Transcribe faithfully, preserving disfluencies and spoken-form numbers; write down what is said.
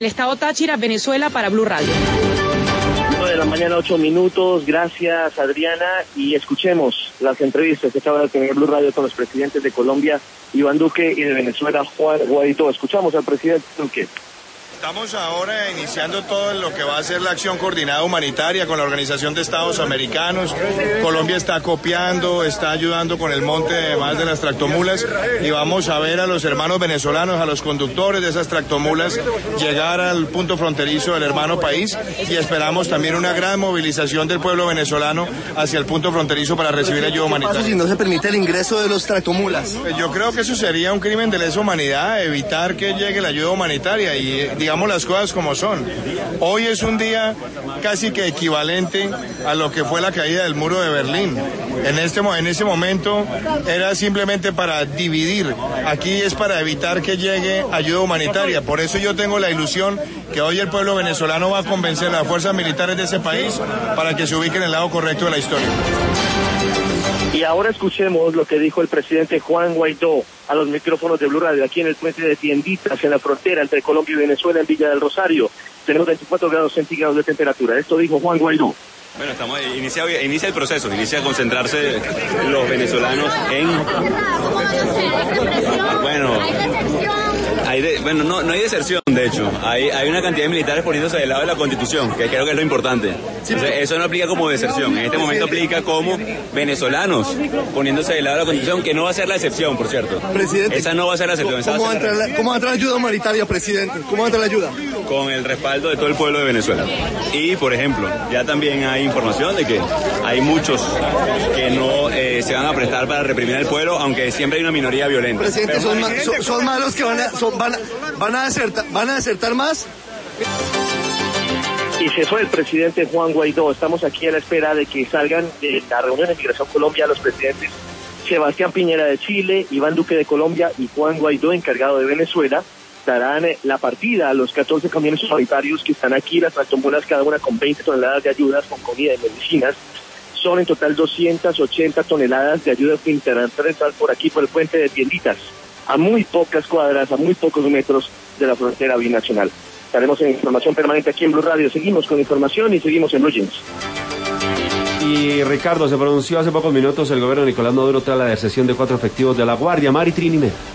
El Estado Táchira, Venezuela, para Blue Radio. De la mañana, ocho minutos. Gracias, Adriana. Y escuchemos las entrevistas que acaba de tener Blue Radio con los presidentes de Colombia, Iván Duque, y de Venezuela, Juan Guaidó. Escuchamos al presidente Duque. Estamos ahora iniciando todo lo que va a ser la acción coordinada humanitaria con la Organización de Estados Americanos. Colombia está copiando, está ayudando con el monte además de las tractomulas, y vamos a ver a los hermanos venezolanos, a los conductores de esas tractomulas, llegar al punto fronterizo del hermano país, y esperamos también una gran movilización del pueblo venezolano hacia el punto fronterizo para recibir ayuda humanitaria. Si no se permite el ingreso de los tractomulas. Yo creo que eso sería un crimen de lesa humanidad, evitar que llegue la ayuda humanitaria, y digamos las cosas como son. Hoy es un día casi que equivalente a lo que fue la caída del muro de Berlín. En este en ese momento era simplemente para dividir. Aquí es para evitar que llegue ayuda humanitaria. Por eso yo tengo la ilusión que hoy el pueblo venezolano va a convencer a las fuerzas militares de ese país para que se ubiquen en el lado correcto de la historia. Y ahora escuchemos lo que dijo el presidente Juan Guaidó a los micrófonos de Blue Radio aquí en el puente de Tienditas, en la frontera entre Colombia y Venezuela, en Villa del Rosario. Tenemos veinticuatro grados centígrados de temperatura. Esto dijo Juan Guaidó. Bueno, estamos inicia, inicia el proceso, inicia a concentrarse los venezolanos en... Bueno... Hay de, bueno, no, no hay deserción, de hecho. Hay, hay una cantidad de militares poniéndose del lado de la Constitución, que creo que es lo importante. Entonces, eso no aplica como deserción. En este momento aplica como venezolanos poniéndose del lado de la Constitución, que no va a ser la excepción, por cierto. Presidente, esa no va a ser la excepción. ¿Cómo va a entrar la, ¿cómo va a entrar la ayuda humanitaria, presidente? ¿Cómo va a entrar la ayuda? Con el respaldo de todo el pueblo de Venezuela. Y, por ejemplo, ya también hay información de que hay muchos que no eh, se van a prestar para reprimir al pueblo, aunque siempre hay una minoría violenta. Presidente, son, ma son, son malos que van a... Son, Van a, van, a desertar, ¿Van a desertar más? Y se fue el presidente Juan Guaidó. Estamos aquí a la espera de que salgan de la reunión de Migración Colombia los presidentes Sebastián Piñera de Chile, Iván Duque de Colombia y Juan Guaidó, encargado de Venezuela. Darán la partida a los catorce camiones humanitarios que están aquí, las tractomulas cada una con veinte toneladas de ayudas, con comida y medicinas. Son en total doscientas ochenta toneladas de ayuda que intentarán entrar por aquí, por el puente de Tienditas, a muy pocas cuadras, a muy pocos metros de la frontera binacional. Estaremos en información permanente aquí en Blue Radio. Seguimos con información y seguimos en Blue Jeans. Y Ricardo, se pronunció hace pocos minutos el gobierno de Nicolás Maduro tras la deserción de cuatro efectivos de la Guardia Mar y Trinidad.